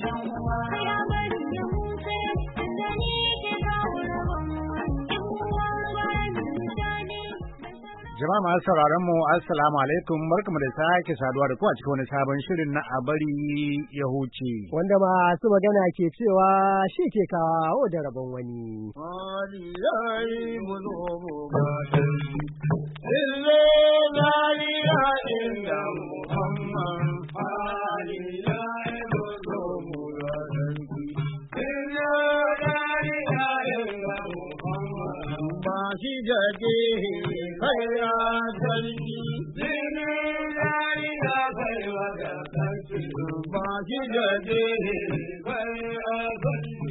Jama'a masu sauraron mu assalamu alaikum, barkamu da sake saduwa da ku a cikin wani sabon shirin na a bari ya huce. Wanda masu magana ke cewa shi ke kawo da rabon wani. Ali yayi mu zo mu ga ille lali ya inda Muhammad Ali yayi mu zo mu ga ille lali ya inda Muhammad ba shi jage kai ya sarki ille lali ya kai wa ga sarki ba shi jage kai ya sarki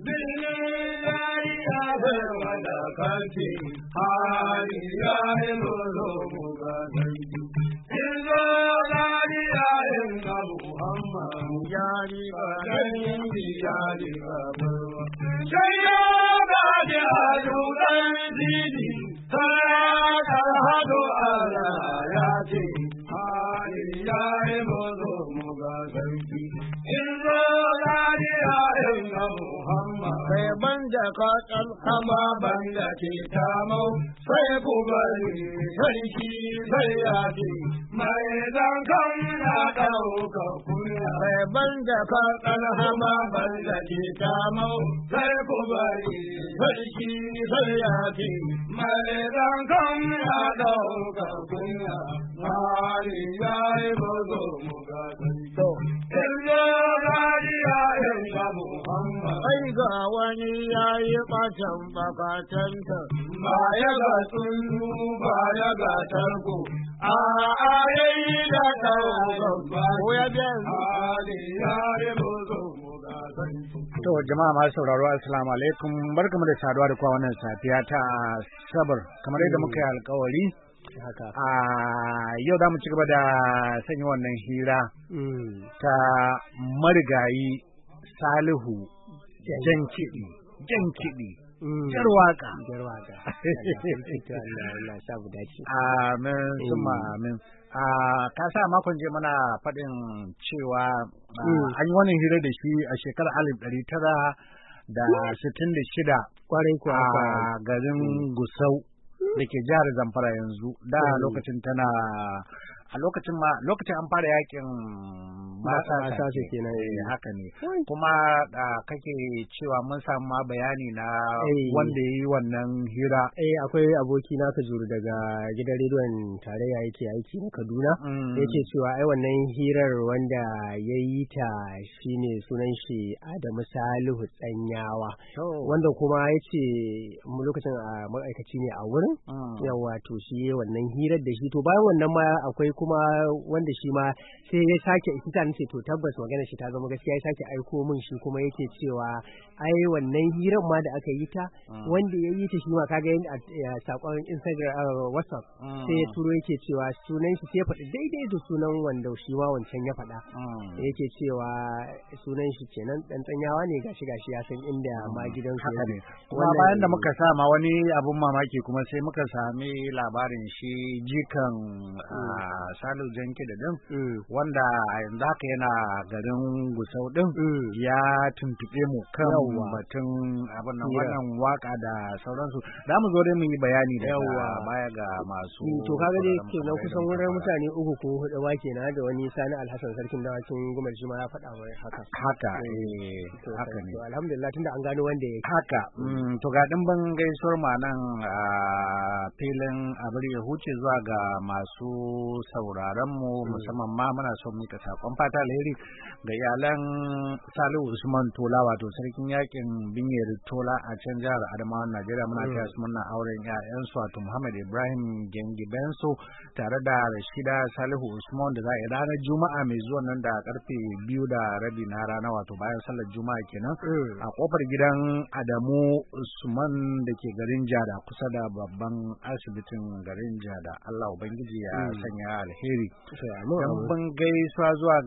kanti hari yayi lolo mugadai izo lari yayi na Muhammad yari badai yari babarwa shayya da jadu dan didi ta hado ala yati hari yayi lolo mugadai izo lari yayi na Muhammad sai banda ka kalkama banda ke tamau sai ku bari sarki sai ya ce mai zankan na ɗauka kunya sai banda ka kalkama banda ke tamau sai ku bari sarki sai ya ce mai zankan na ɗauka kunya hari ya yi bazo mu ga santo illo gari ya yi babu Muhammad ai ga wani ya yi ɓatan bakatanta ba ya ga tsundu ba ya ga tarko a yayi da ɗaukan ba ko ya biyan hali ya yi bazo mu ga santo. To jama'a masu sauraro assalamu alaikum, barkamu da saduwa da kwa wannan safiya ta Asabar kamar yadda muka yi alkawari. Yau za mu ci gaba da sanya wannan hira ta marigayi Salihu jan kiɗi jar waka amin summa amin. Ka sa makon je mana faɗin cewa an yi wannan hira da shi a shekarar 1966 a garin Gusau da ke jihar Zamfara yanzu. Da lokacin tana a lokacin an fara yakin basasa kenan. Haka ne. Kuma kake cewa mun samu ma bayani na wanda ya yi wannan hira. Akwai aboki na Kajuru daga gidan rediyon tarayya yake aiki na Kaduna. Yake cewa ai wannan hirar wanda ya yi ta shine sunan shi Adamu Salihu Tsanyawa. Wanda kuma yace mu lokacin ma'aikaci ne a wurin. Yawa to shi wannan hirar da shi, to bayan wannan ma akwai kuma wanda shi ma sai ya sake ikita nace to tabbas magana shi ta zama gaskiya, ya sake aiko min shi kuma yake cewa ai wannan hirar ma da aka yi ta wanda ya yi ta shi ma kaga sakon Instagram WhatsApp sai ya turo yake cewa sunan shi sai ya faɗi daidai da sunan wanda shi ma wancan ya faɗa. Yake cewa sunan shi kenan dan Tsanyawa ne gashi ya san inda ma gidansu ne. Kuma bayan da muka sa ma wani abun mamaki kuma sai muka sami labarin shi jikan Salihu Janki da din wanda yanzu haka yana garin Gusau din ya tuntube mu kan batun abin nan wannan waka da sauransu. Za mu zo dai mu yi bayani da baya ga masu. To kaga dai kenan kusan wurin mutane 3 ko 4 ba kenan da wani Sani Alhassan sarkin dawakin Gumar shi ma ya faɗa mai haka. Haka ne. To alhamdulillah tunda an gano wanda ya haka. To ga dimbin gaisuwar ma nan filin abar ya huce zuwa ga masu sauraron mu musamman ma muna son mika sakon fata alheri ga iyalan Salihu Usman Tola wato sarkin yakin Binyeri Tola a can jihar Adamawa Najeriya. Muna taya su murna auren ƴaƴansu wato Muhammad Ibrahim Gengi Benso tare da Rashida Salihu Usman da za a yi ranar Juma'a mai zuwa nan da karfe 2:30 na rana wato bayan sallar Juma'a kenan a kofar gidan Adamu Usman da ke garin Jada kusa da babban asibitin garin Jada. Allah ubangiji ya sanya alheri. Dan ban gaisuwa zuwa ga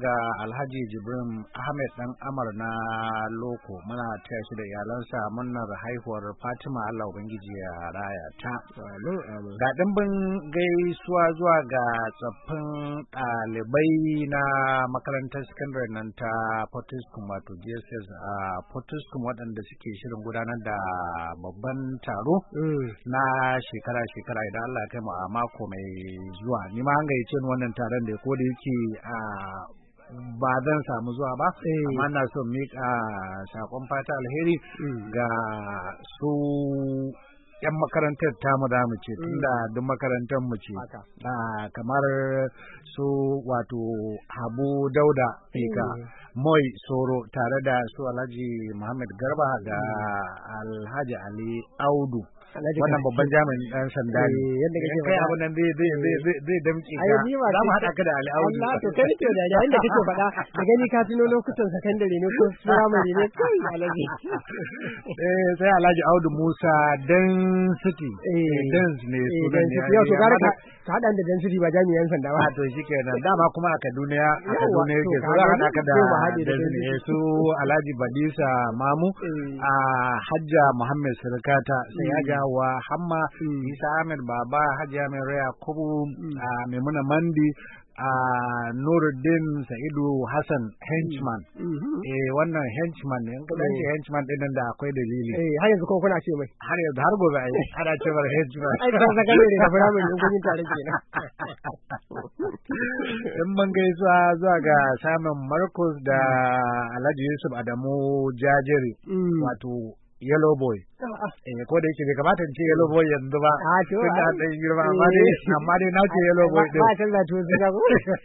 ga Alhaji Jibrin Ahmed dan Amar na Loko, muna taya shi da iyalansa murnar haihuwar Fatima, Allah ubangiji ya raya ta. Ga dimbin gaisuwa zuwa ga tsaffin ɗalibai na makarantar sakandare nan ta Fortescue wato GSS a Fortescue waɗanda suke shirin gudanar da babban taro na shekara-shekara idan Allah ya kai mu a mako mai zuwa. Ni ma an gayyace ni wannan taron da ko da yake ba zan samu zuwa ba, amma na so mika sakon fata alheri ga su yan makarantar tamu da mu ce tunda duk makarantar mu ce kamar su wato Habu Dauda Fika Moi Soro tare da su Alhaji Muhammad Garba da Alhaji Ali Audu wannan babban jami'in ɗan sanda ne yadda kake kai abin nan zai damƙe ka za mu haɗa ka da Ali Audu. Allah to kai ke da yayin da kake faɗa da gani ka tuno lokutan sakandare ne ko firamare ne kai Alhaji sai Alhaji Audu Musa Density ne sunan ne yau to gara ka haɗa da Density ba jami'an sanda ba to shikenan dama kuma a Kaduna yake so za haɗa ka da su Alhaji Badisa Mamu a Hajja Muhammad Sirkata sai ya wa Hamma Isa Ahmed Baba Hajiya Mai Raya Kubu Maimuna Mandi Nuruddin Sa'idu Hassan Henchman wannan Henchman ne in ka ce Henchman din nan da akwai dalili har yanzu ko kuna ce mai har gobe ai ana ce mar Henchman ai ba zaka ne da firamare din kun tare kenan in mun gaisuwa zuwa ga Simon Marcus da Alhaji Yusuf Adamu Jajiri wato Yellow Boy. Ko da yake bai kamata in ce Yellow Boy yanzu ba. Tun da ɗan girma amma dai na ce Yellow Boy ɗin. Ba canza to su gago.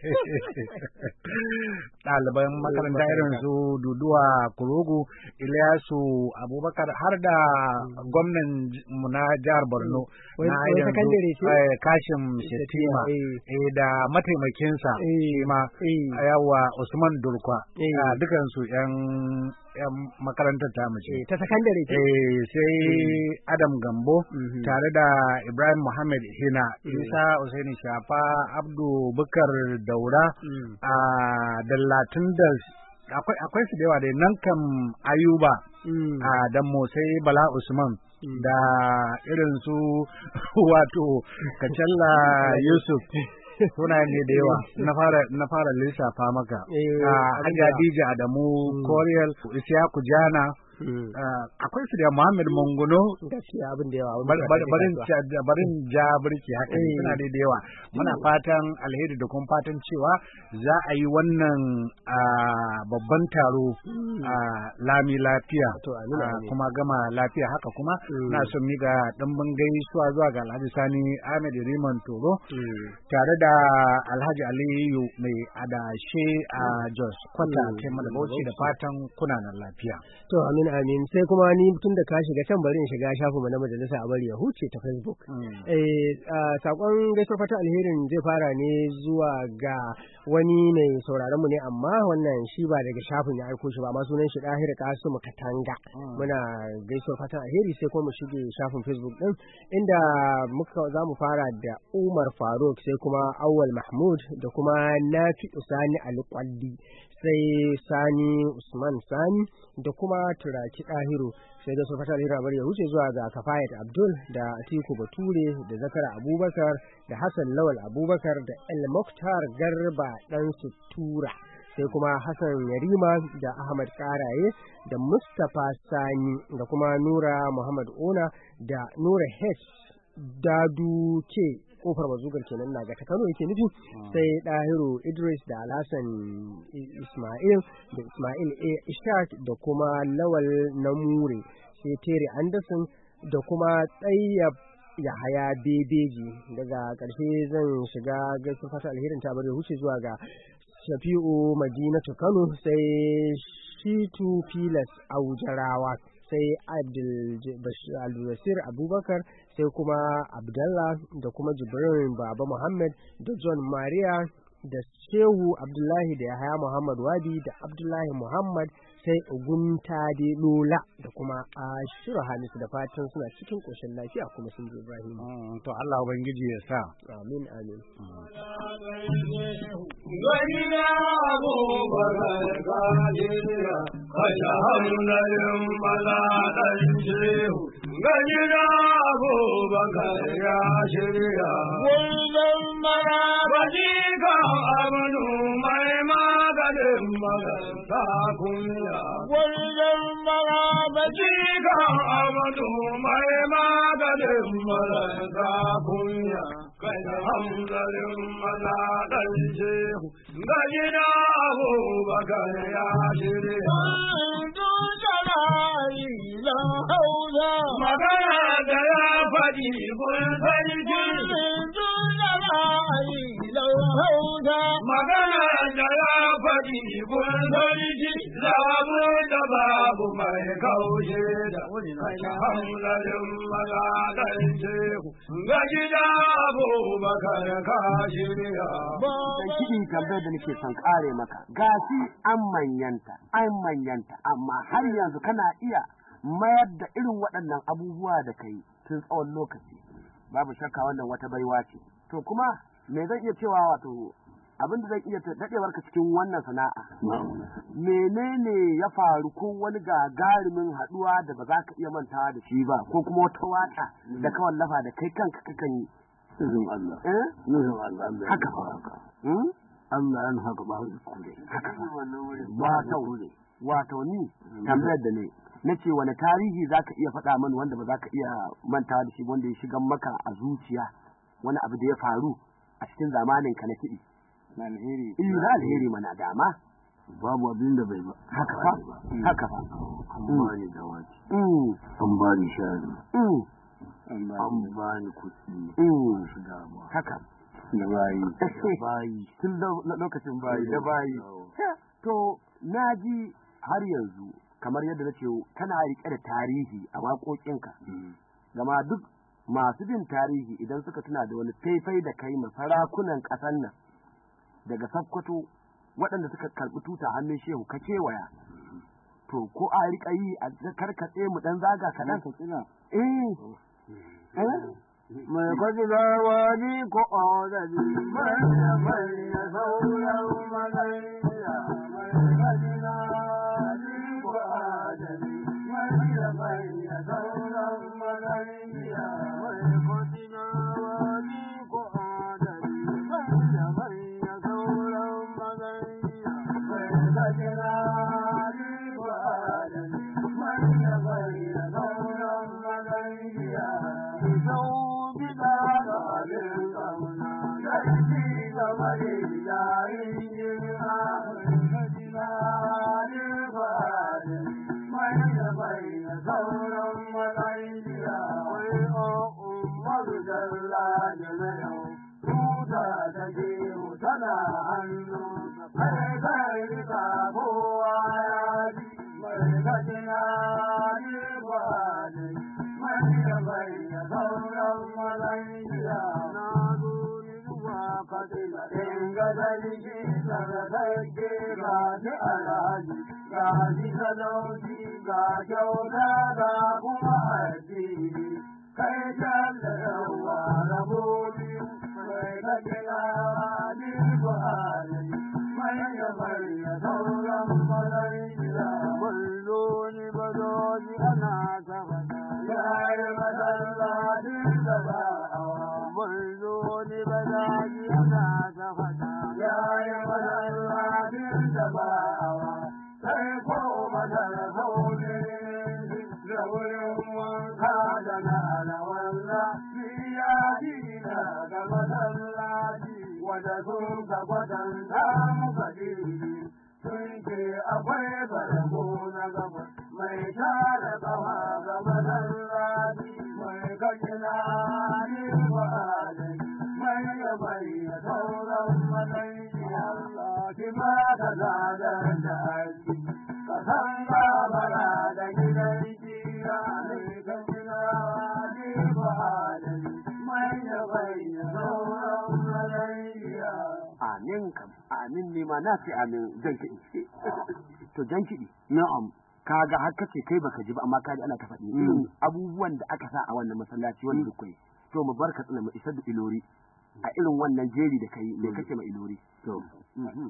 Ɗaliban makaranta irin su Duduwa Kurugu, Ilyasu Abubakar har da gwamnan mu na jihar Borno. Na yanzu Kashim Shettima da mataimakinsa shi ma yawa Usman Durkwa. Dukansu 'yan makarantar ta mace ta sakandare sai Adam Gambo tare da Ibrahim Muhammad Hina Isa Usaini Shafa Abdu Bukar Daura a Dallatin da akwai su da yawa da nan kam Ayuba a Dammo sai Bala Usman da irin su wato Kacalla Yusuf suna ne da yawa na fara lissafa maka Hajja Dija Adamu Koriyal Isiyaku Jana akwai su da Muhammad Manguno gaskiya abin da yawa barin ja birki haka suna da yawa muna fatan alheri da kuma fatan cewa za a yi wannan babban taro lami lafiya kuma gama lafiya haka kuma na son miga dimbin gaisuwa zuwa ga Alhaji Sani Ahmed Riman Toro tare da Alhaji Aliyu mai adashe a Jos Kwata kai mana Bauchi da fatan kuna nan lafiya to amin sai kuma ni tun da ka shiga can bari in shiga shafin mu na majalisa a bari ya huce ta Facebook sakon gaisuwar fata alherin zai fara ne zuwa ga wani mai sauraron mu ne amma wannan shi ba daga shafin ya aiko shi ba amma sunan shi Dahir Kasimu Katanga muna gaisuwar fata alheri sai kuma mu shige shafin Facebook din inda za mu fara da Umar Faruk sai kuma Awwal Mahmud da kuma Nafi Usani Alƙwalli sai Sani Usman Sani da kuma Turaki Dahiru sai da su fata alheri bari ya wuce zuwa ga Kafayat Abdul da Atiku Bature da Zakara Abubakar da Hassan Lawal Abubakar da El Moktar Garba dan Sutura sai kuma Hassan Yarima da Ahmad Karaye da Mustapha Sani da kuma Nura Muhammad Ona da Nura H Dadu ke kofar mazugar kenan na ga ta Kano yake nufi sai Dahiru Idris da Alhassan Ismail da Ismail A Ishaq da kuma Lawal Namure sai Terry Anderson da kuma Tsayyab Yahaya Bebeji daga ƙarshe zan shiga gaisuwar fata alherin ta bari huce zuwa ga Shafi'u Madinatu Kano sai Shitu Filas Aujarawa sai Abdulbasir Abubakar sai kuma Abdallah da kuma Jibrin Baba Muhammad da John Maria da Shehu Abdullahi da Yahaya Muhammad Wadi da Abdullahi Muhammad sai Uguntade Lola da kuma Ashiru Hamisu da fatan suna cikin koshin lafiya kuma sun ji Ibrahim to Allah ubangiji ya sa amin Gajina Abubakar Kajiriya, kashe hannarin malaɗan shehu. Gajina Abubakar ya shirya. Gulzan mara bajika abinu mai maganin maganta kunya. Gulzan mara bajika abinu mai maganin maganta kunya. Kashe hannarin malaɗan shehu. Gajina Abubakar ya shirya. Magana da ya faɗi kun sarki. Magana da ya faɗi kun sarki. Zabu da babu mai kaushe da kashe hanzarin magadan shehu. Gajina Abubakar ka shirya. Dan kiɗin tambayar da nake son ƙare maka. Gashi an manyanta, amma har yanzu kana iya mayar da irin waɗannan abubuwa da kai tun tsawon lokaci. Babu shakka wannan wata baiwa ce. To kuma me zan iya cewa wato abin da zan iya daɗewar ka cikin wannan sana'a? Menene ya faru ko wani gagarumin haɗuwa da ba za ka iya mantawa da shi ba ko kuma wata waka da ka wallafa da kai kanka kakan yi? Nufin Allah. Nufin Allah. Haka fa. Allah yan haka ba kure. Haka fa. Wato ni tambayar da ne nace wani tarihi zaka iya faɗa mani wanda ba za ka iya mantawa da shi wanda ya shiga maka a zuciya, wani abu da ya faru a cikin zamanin ka na kiɗi? Na alheri. Na alheri mana dama. Babu abin da bai ba. Haka fa. An bani dawaki. An bani shanu. An bani kuɗi. Su dama. Haka. Da bayi. Tun lokacin bayi da bayi. To na ji har yanzu kamar yadda na ce kana riƙe da tarihi a waƙoƙinka. Gama duk masu bin tarihi idan suka tuna da wani faifai da kai masarakunan ƙasar nan daga Sokoto waɗanda suka karɓi tuta hannun shehu ka kewaya. To ko a riƙa yi a karkatse mu ɗan zaga kaɗan? Mai kwajira wani ko odari mai ya sauran magana mai kwajira wani ko odari mai ya sauran magana mai kwajira wani ko odari mai ya sauran magana mai kwajira wani ko odari mai ya sauran magana. Amin ne ma na ce amin jan kiɗi. To jan kiɗi. Na'am. Kaga har kace kai baka ji ba amma kaji ana ta faɗi abubuwan da aka sa a wannan masallaci wanda duk kai. To mu barka tsina mu isa da Ilori a irin wannan jeri da kai me kake ma Ilori? To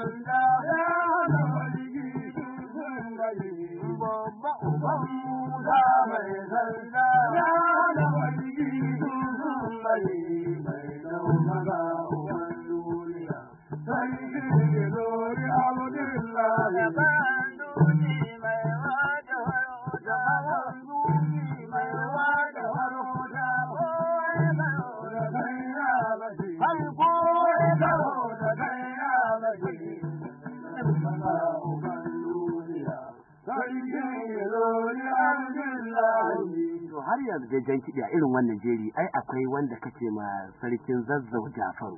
sanda ya hana waligi sun gari babba uban musa mai sanda ya hana waligi sun gari mai daukaka uban duniya sarki ke zori abdullahi ya ban duni mai wata warota ban duni mai wata warota ko ya karo da kai ya bashi har ko ya karo da kai ya bashi daukaka uban duniya sarki ke zori abdullahi. To har yanzu dai jan kiɗi a irin wannan jeri ai akwai wanda kace ma sarkin Zazzau Jafaru.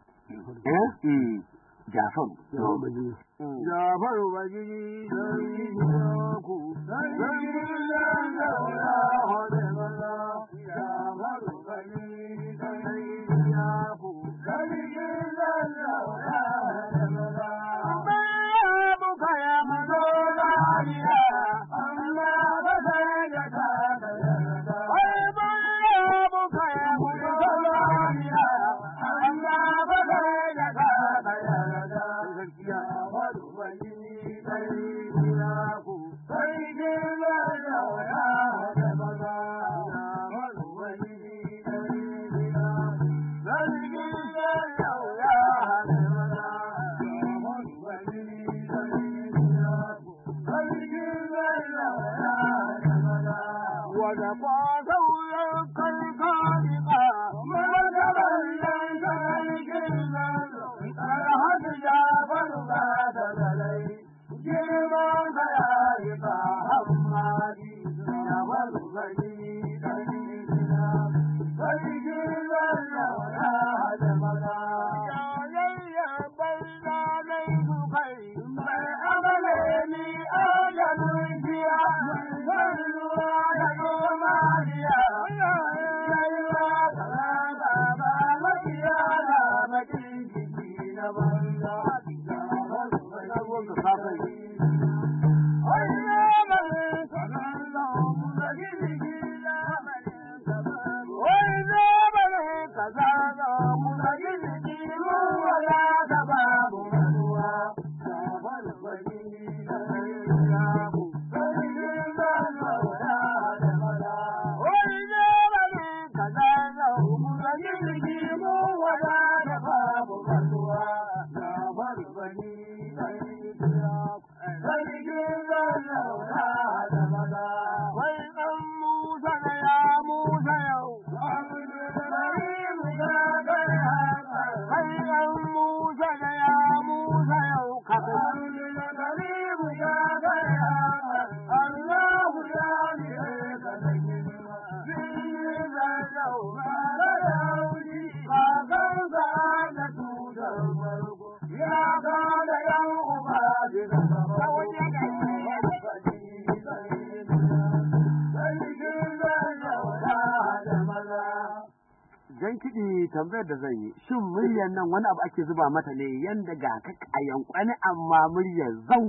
Jafaru. Jafaru bajini sarki ku sarki daula hode bala Jafaru bajini sarki ku sarki daula hode bala babu kaya madola ya Allah ba sai da ta da ai babu kaya madola ya Allah ba sai da ta da gaskiya wadu wani sai ya ku sai ke la ya da baba wadu wani sai ya sai ke la ya da baba wadu wani sai ya ku sai ke la ya da baba wada ba sauran kai ka ka mana ban dan kai ke la hadu ya faru ba da dalai girman ka ya yi ba hammadi ya faru gani gani gina sai girman ya da maza yayayya bai na nai su kai mai amale ni ajalun jiya mai ruwa da goma jiya yayi wa ba ba makiya na bakin jiki na banza Jan kiɗi tambayar da zan yi, shin muryar nan wani abu ake zuba mata ne yanda ga ka a yankwani amma muryar zau?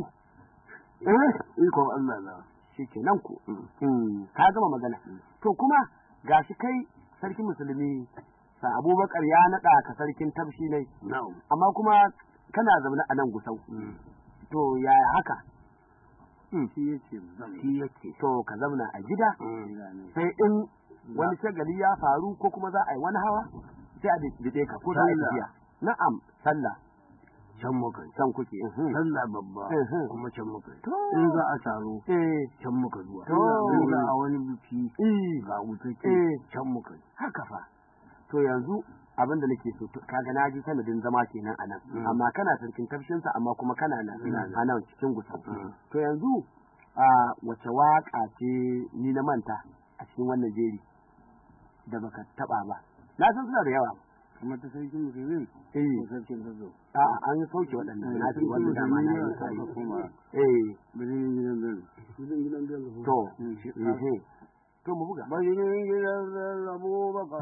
Ikon Allah na. Shi ke nan ku. Ka gama magana. To kuma ga shi kai sarkin musulmi sa Abubakar ya naɗa ka sarkin tabshi ne. Amma kuma kana zaune a nan Gusau. To yaya haka? Shi yake. To ka zauna a gida. Sai in wani shagali ya faru ko kuma za a yi wani hawa sai a dide ka ko za a yi tafiya. Na'am, sallah. Can muka can kuke. sallah babba kuma can muka in za a taro can muka zuwa in za a wani biki ga wutake can muka haka fa. To yanzu abin da nake so kaga na ji sanadin zama kenan anan amma kana sarkin tafshinsa amma kuma kana nan anan cikin Gusau. To yanzu wace waka ce ni na manta a cikin wannan jeri da baka taba ba? Na san suna da yawa kuma ta sarkin musulmi ko sarkin zazzau. An sauke waɗannan na ce wannan dama na yi sai kuma birnin gidan bello to mu buga birnin gidan bello Abubakar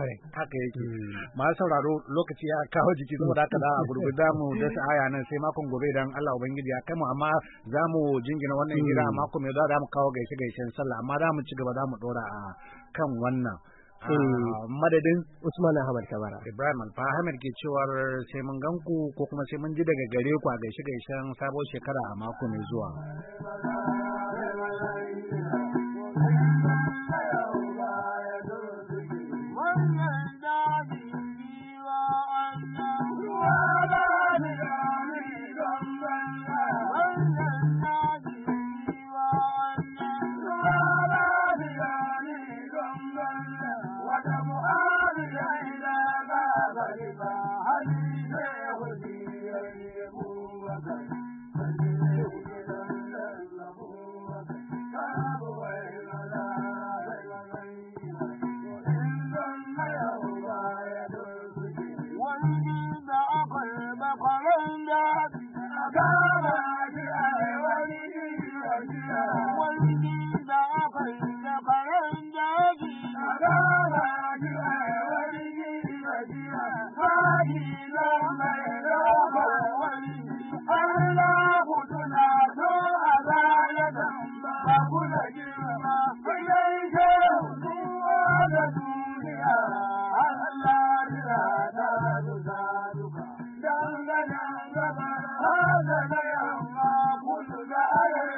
haka yake masu sauraro lokaci ya kawo jiki saboda haka da gurgurda mu da aya nan sai makon gobe dan Allah ubangiji ya kai mu amma za mu jingina wannan hira a mako mai za mu kawo gaishen sallah amma za mu ci gaba za mu dora a kan wannan madadin Usman Ahmad Kabara Ibrahim Alfa Ahmed ke cewar sai mun ganku ko kuma sai mun ji daga gare ku a gaishen sabon shekara a mako mai zuwa.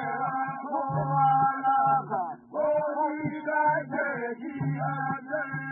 Yeah.